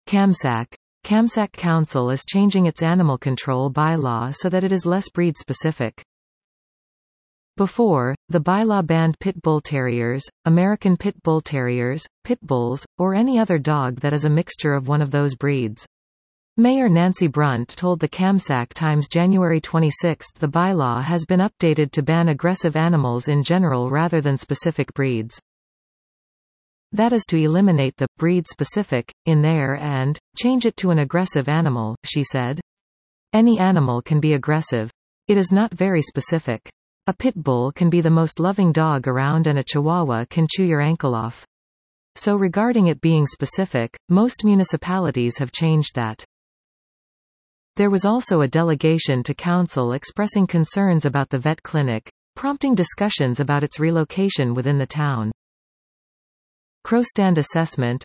Kamsak. Kamsak Council is changing its animal control bylaw so that it is less breed-specific. Before, the bylaw banned pit bull terriers, American pit bull terriers, pit bulls, or any other dog that is a mixture of one of those breeds. Mayor Nancy Brunt told the Kamsak Times January 26 the bylaw has been updated to ban aggressive animals in general rather than specific breeds. That is to eliminate the breed-specific in there and change it to an aggressive animal, she said. Any animal can be aggressive. It is not very specific. A pit bull can be the most loving dog around and a chihuahua can chew your ankle off. So regarding it being specific, most municipalities have changed that. There was also a delegation to council expressing concerns about the vet clinic, prompting discussions about its relocation within the town. Crowstand assessment.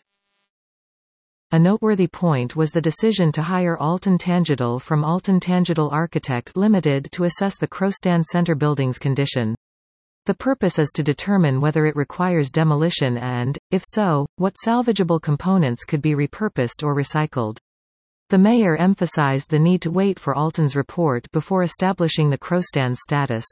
A noteworthy point was the decision to hire Alton Tangedal from Alton Tangedal Architect Limited to assess the Crowstand Center building's condition. The purpose is to determine whether it requires demolition and, if so, what salvageable components could be repurposed or recycled. The mayor emphasized the need to wait for Alton's report before establishing the Crowstand's status.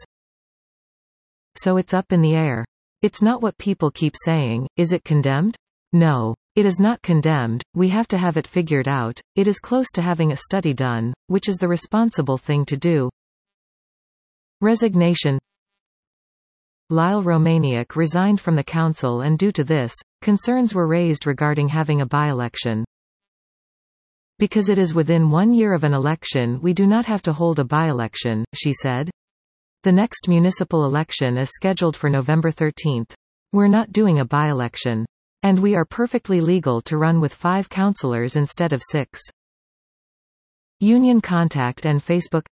So it's up in the air. It's not what people keep saying. Is it condemned? No. It is not condemned, we have to have it figured out. It is close to having a study done, which is the responsible thing to do. Resignation. Lyle Romaniuk resigned from the council and due to this, concerns were raised regarding having a by-election. Because it is within 1 year of an election we do not have to hold a by-election, she said. The next municipal election is scheduled for November 13. We're not doing a by-election. And we are perfectly legal to run with 5 councillors instead of 6. Union contact and Facebook.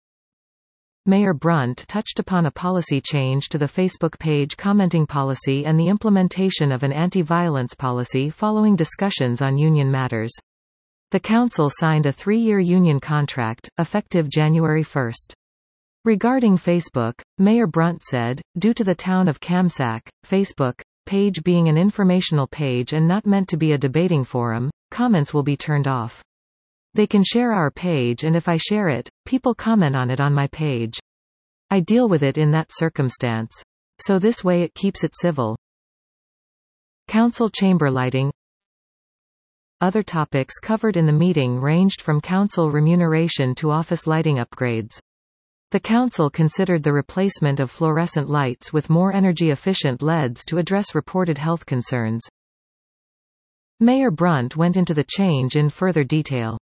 Mayor Brunt touched upon a policy change to the Facebook page commenting policy and the implementation of an anti-violence policy following discussions on union matters. The council signed a 3-year union contract, effective January 1. Regarding Facebook, Mayor Brunt said, due to the town of Kamsak, Facebook page being an informational page and not meant to be a debating forum, comments will be turned off. They can share our page and if I share it, people comment on it on my page. I deal with it in that circumstance. So this way it keeps it civil. Council chamber lighting. Other topics covered in the meeting ranged from council remuneration to office lighting upgrades. The council considered the replacement of fluorescent lights with more energy-efficient LEDs to address reported health concerns. Mayor Brunt went into the change in further detail.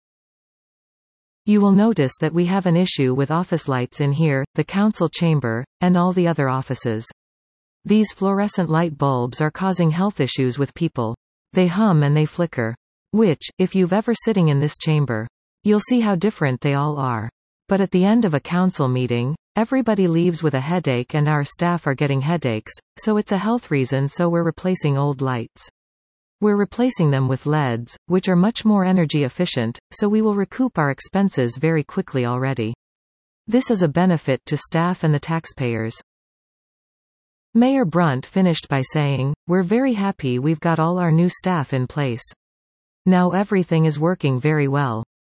You will notice that we have an issue with office lights in here, the council chamber, and all the other offices. These fluorescent light bulbs are causing health issues with people. They hum and they flicker. Which, if you've ever sitting in this chamber, you'll see how different they all are. But at the end of a council meeting, everybody leaves with a headache and our staff are getting headaches, so it's a health reason so we're replacing old lights. We're replacing them with LEDs, which are much more energy efficient, so we will recoup our expenses very quickly already. This is a benefit to staff and the taxpayers. Mayor Brunt finished by saying, we're very happy we've got all our new staff in place. Now everything is working very well.